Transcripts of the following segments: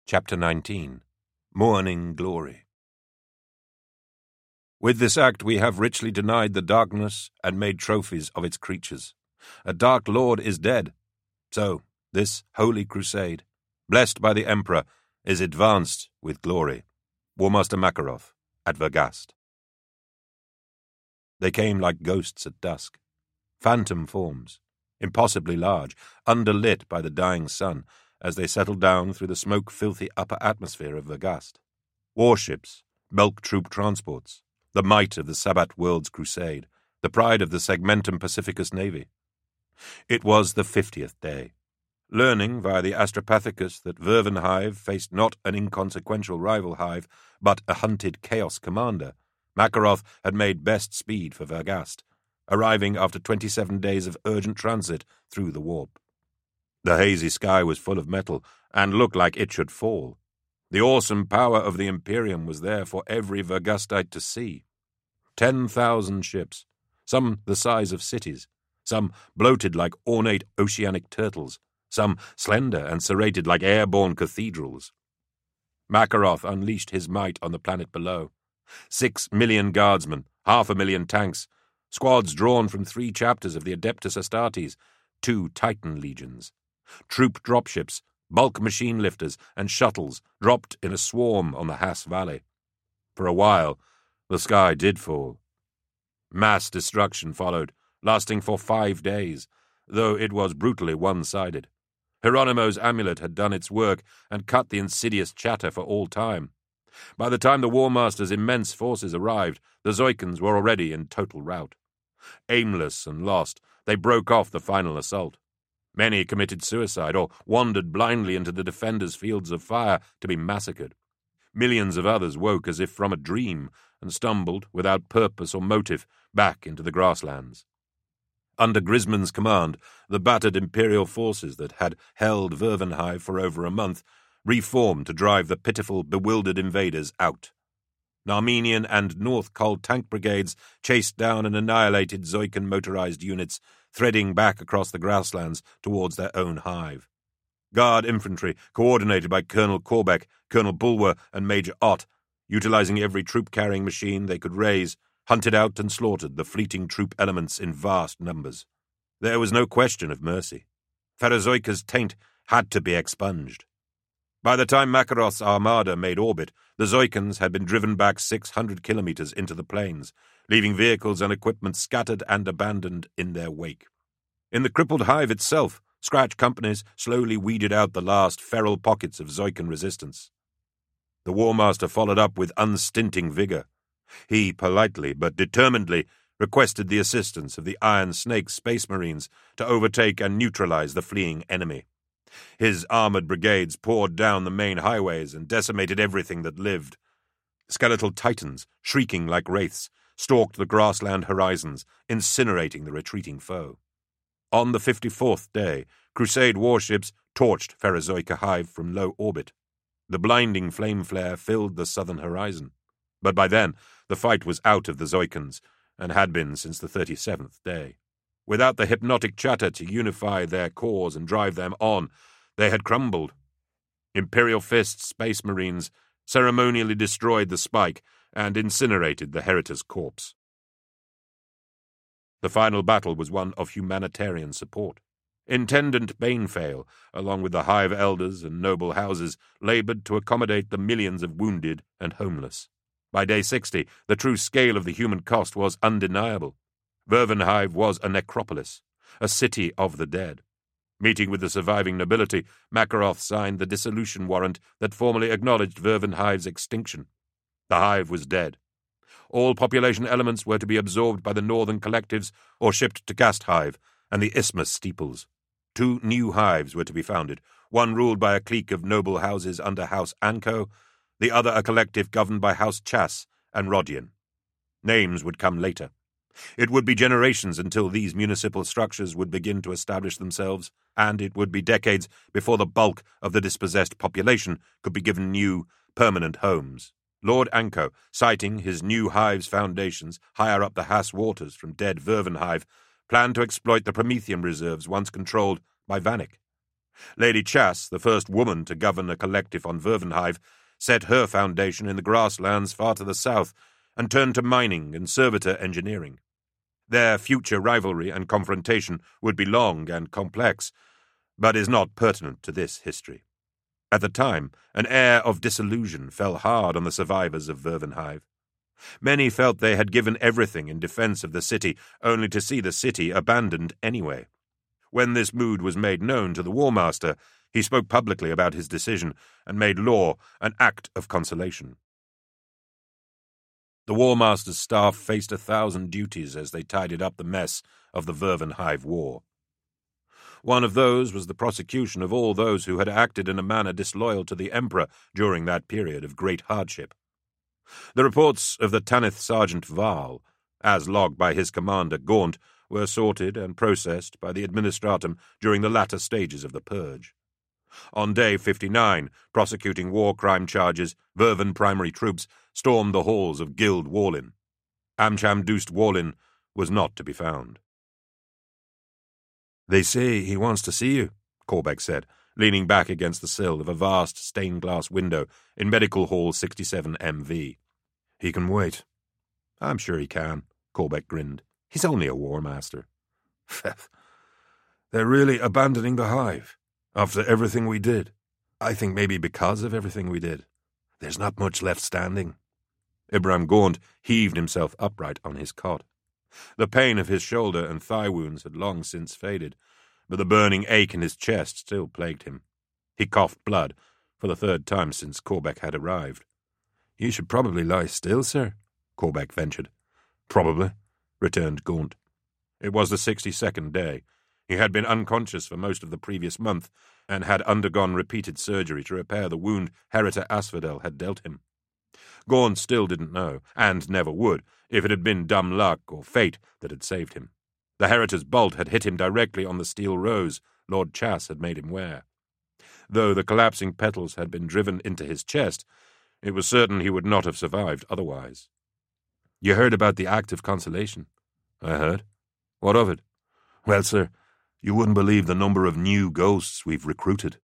Chapter 19. Morning Glory. With this act we have richly denied the darkness and made trophies of its creatures. A dark lord is dead. So, this holy crusade, blessed by the Emperor, is advanced with glory. War Master Makarov, at Vergast. They came like ghosts at dusk. Phantom forms, impossibly large, underlit by the dying sun, as they settled down through the smoke-filthy upper atmosphere of Vergast. Warships, bulk troop transports, the might of the Sabbat World's crusade, the pride of the Segmentum Pacificus Navy. It was the 50th day. Learning via the Astropathicus that Vervenhive faced not an inconsequential rival hive, but a hunted Chaos commander, Makarov had made best speed for Vergast, arriving after 27 days of urgent transit through the warp. The hazy sky was full of metal, and looked like it should fall. The awesome power of the Imperium was there for every Vergastite to see. 10,000 ships, some the size of cities, some bloated like ornate oceanic turtles, some slender and serrated like airborne cathedrals. Makarov unleashed his might on the planet below. 6 million guardsmen, 500,000 tanks, squads drawn from 3 chapters of the Adeptus Astartes, 2 Titan legions. Troop dropships, bulk machine lifters, and shuttles dropped in a swarm on the Hass Valley. For a while, the sky did fall. Mass destruction followed, lasting for 5 days, though it was brutally one-sided. Hieronymo's amulet had done its work and cut the insidious chatter for all time. By the time the War Master's immense forces arrived, the Zoikans were already in total rout. Aimless and lost, they broke off the final assault. Many committed suicide or wandered blindly into the defenders' fields of fire to be massacred. Millions of others woke as if from a dream and stumbled, without purpose or motive, back into the grasslands. Under Grisman's command, the battered Imperial forces that had held Vervenhive for over a month reformed to drive the pitiful, bewildered invaders out. Narmenian and North Kol tank brigades chased down and annihilated Zoikan motorized units, threading back across the grasslands towards their own hive. Guard infantry, coordinated by Colonel Korbeck, Colonel Bulwer, and Major Ott, utilizing every troop-carrying machine they could raise, hunted out and slaughtered the fleeting troop elements in vast numbers. There was no question of mercy. Ferozoika's taint had to be expunged. By the time Makarov's armada made orbit, the Zoikans had been driven back 600 kilometers into the plains, leaving vehicles and equipment scattered and abandoned in their wake. In the crippled hive itself, scratch companies slowly weeded out the last feral pockets of Zoikan resistance. The War Master followed up with unstinting vigor. He politely but determinedly requested the assistance of the Iron Snake Space Marines to overtake and neutralize the fleeing enemy. His armored brigades poured down the main highways and decimated everything that lived. Skeletal titans, shrieking like wraiths, stalked the grassland horizons, incinerating the retreating foe. On the 54th day, Crusade warships torched Ferozoika Hive from low orbit. The blinding flame flare filled the southern horizon. But by then, the fight was out of the Zoikans, and had been since the 37th day. Without the hypnotic chatter to unify their cause and drive them on, they had crumbled. Imperial Fist Space Marines ceremonially destroyed the spike and incinerated the Heritor's corpse. The final battle was one of humanitarian support. Intendant Banefale, along with the Hive elders and noble houses, labored to accommodate the millions of wounded and homeless. By day 60, the true scale of the human cost was undeniable. Vervenhive was a necropolis, a city of the dead. Meeting with the surviving nobility, Makarov signed the dissolution warrant that formally acknowledged Vervenhive's extinction. The hive was dead. All population elements were to be absorbed by the northern collectives or shipped to Gasthive and the Isthmus steeples. 2 new hives were to be founded, one ruled by a clique of noble houses under House Anko, the other a collective governed by House Chas and Rodian. Names would come later. It would be generations until these municipal structures would begin to establish themselves, and it would be decades before the bulk of the dispossessed population could be given new, permanent homes. Lord Anko, citing his new hive's foundations higher up the Hass waters from dead Vervenhive, planned to exploit the Promethean reserves once controlled by Vanek. Lady Chas, the first woman to govern a collective on Vervenhive, set her foundation in the grasslands far to the south and turned to mining and servitor engineering. Their future rivalry and confrontation would be long and complex, but is not pertinent to this history. At the time, an air of disillusion fell hard on the survivors of Vervenhive. Many felt they had given everything in defense of the city, only to see the city abandoned anyway. When this mood was made known to the War Master, he spoke publicly about his decision and made law an act of consolation. The War Master's staff faced 1,000 duties as they tidied up the mess of the Vervenhive War. One of those was the prosecution of all those who had acted in a manner disloyal to the Emperor during that period of great hardship. The reports of the Tanith Sergeant Varl, as logged by his commander Gaunt, were sorted and processed by the Administratum during the latter stages of the purge. On day 59, prosecuting war crime charges, Verven primary troops stormed the halls of Guild Warlin. Amcham Doost Warlin was not to be found. "They say he wants to see you," Corbeck said, leaning back against the sill of a vast stained-glass window in Medical Hall 67MV. "He can wait." "I'm sure he can," Corbeck grinned. "He's only a War Master." "They're really abandoning the Hive, after everything we did. I think maybe because of everything we did. There's not much left standing." Ibram Gaunt heaved himself upright on his cot. The pain of his shoulder and thigh wounds had long since faded, but the burning ache in his chest still plagued him. He coughed blood, for the third time since Corbeck had arrived. "You should probably lie still, sir," Corbeck ventured. "Probably," returned Gaunt. It was the 62nd day. He had been unconscious for most of the previous month, and had undergone repeated surgery to repair the wound Herita Asphodel had dealt him. Gaunt still didn't know, and never would, if it had been dumb luck or fate that had saved him. The Herita's bolt had hit him directly on the steel rose Lord Chas had made him wear. Though the collapsing petals had been driven into his chest, it was certain he would not have survived otherwise. "You heard about the Act of Consolation?" "I heard. What of it?" "Well, sir, you wouldn't believe the number of new ghosts we've recruited."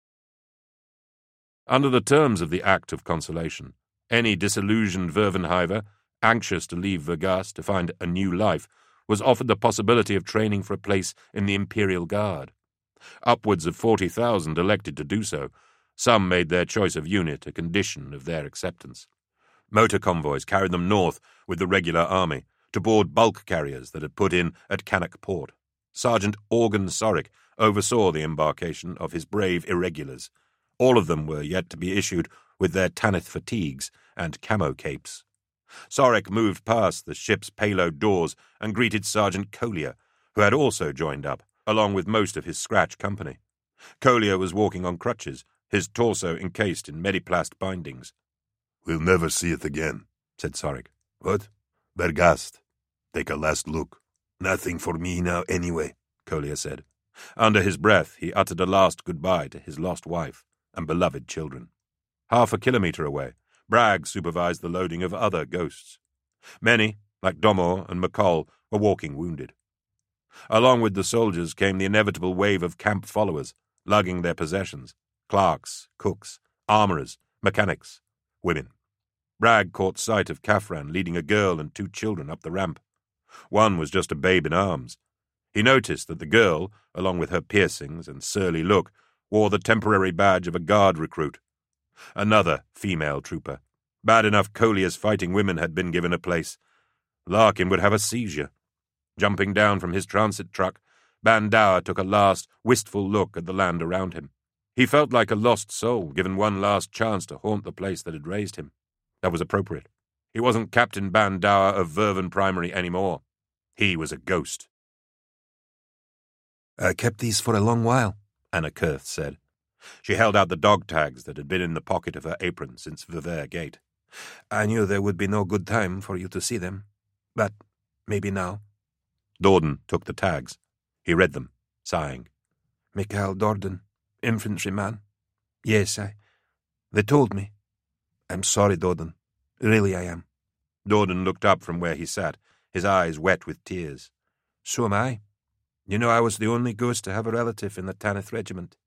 Under the terms of the Act of Consolation, any disillusioned Vervenhiver, anxious to leave Vergast to find a new life, was offered the possibility of training for a place in the Imperial Guard. Upwards of 40,000 elected to do so. Some made their choice of unit a condition of their acceptance. Motor convoys carried them north with the regular army, to board bulk carriers that had put in at Cannock Port. Sergeant Organ Sorrick oversaw the embarkation of his brave irregulars. All of them were yet to be issued with their Tanith fatigues and camo capes. Sorrick moved past the ship's payload doors and greeted Sergeant Collier, who had also joined up, along with most of his scratch company. Collier was walking on crutches, his torso encased in Mediplast bindings. "We'll never see it again," said Sorrick. "What?" "Vergast. Take a last look." "Nothing for me now anyway," Collier said. Under his breath he uttered a last goodbye to his lost wife and beloved children. Half a kilometre away, Bragg supervised the loading of other ghosts. Many, like Domor and McCall, were walking wounded. Along with the soldiers came the inevitable wave of camp followers, lugging their possessions: clerks, cooks, armourers, mechanics, women. Bragg caught sight of Kaffran leading a girl and 2 children up the ramp. One was just a babe in arms. He noticed that the girl, along with her piercings and surly look, wore the temporary badge of a guard recruit. Another female trooper. Bad enough Collier's fighting women had been given a place. Larkin would have a seizure. Jumping down from his transit truck, Bandower took a last, wistful look at the land around him. He felt like a lost soul, given one last chance to haunt the place that had raised him. That was appropriate. He wasn't Captain Bandower of Verven Primary anymore. He was a ghost. "I kept these for a long while," Anna Kurth said. She held out the dog tags that had been in the pocket of her apron since Viver Gate. "I knew there would be no good time for you to see them, but maybe now." Dorden took the tags. He read them, sighing. "Mikhail Dorden, infantryman. Yes, They told me. I'm sorry, Dorden. Really I am." Dorden looked up from where he sat, his eyes wet with tears. "So am I. You know I was the only ghost to have a relative in the Tanith Regiment.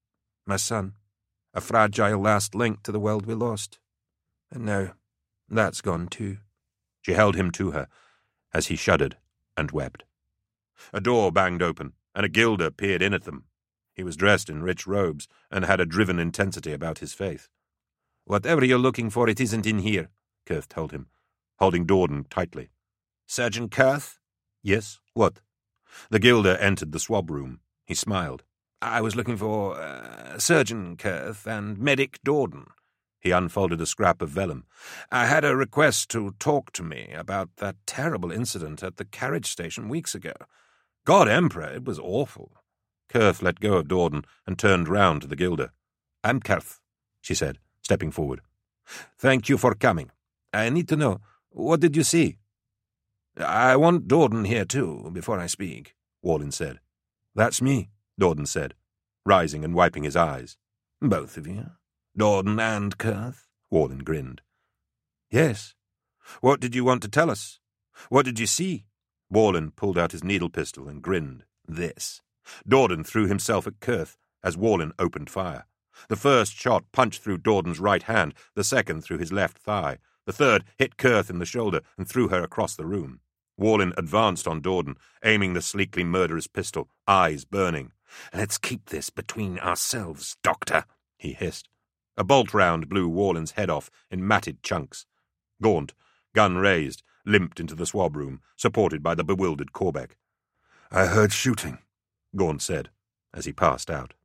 my son, a fragile last link to the world we lost. And now that's gone too. She held him to her as he shuddered and wept. A door banged open, and a gilder peered in at them. He was dressed in rich robes and had a driven intensity about his face. "Whatever you're looking for, it isn't in here," Kurth told him, holding Dorden tightly. "Surgeon Kurth?" "Yes, what?" The gilder entered the swab room. He smiled. "I was looking for Surgeon Kurth and Medic Dorden." He unfolded a scrap of vellum. "I had a request to talk to me about that terrible incident at the carriage station weeks ago. God Emperor, it was awful." Kurth let go of Dorden and turned round to the gilder. "I'm Kurth," she said, stepping forward. "Thank you for coming. I need to know, what did you see?" "I want Dorden here too, before I speak," Wallen said. "That's me," Dorden said, rising and wiping his eyes. "Both of you? Dorden and Kurth?" Wallen grinned. "Yes. What did you want to tell us? What did you see?" Wallen pulled out his needle pistol and grinned. "This." Dorden threw himself at Kurth as Wallen opened fire. The first shot punched through Dorden's right hand, the second through his left thigh. The third hit Kurth in the shoulder and threw her across the room. Wallen advanced on Dorden, aiming the sleekly murderous pistol, eyes burning. "Let's keep this between ourselves, Doctor," he hissed. A bolt round blew Wallen's head off in matted chunks. Gaunt, gun raised, limped into the swab room, supported by the bewildered Corbeck. "I heard shooting," Gaunt said, as he passed out.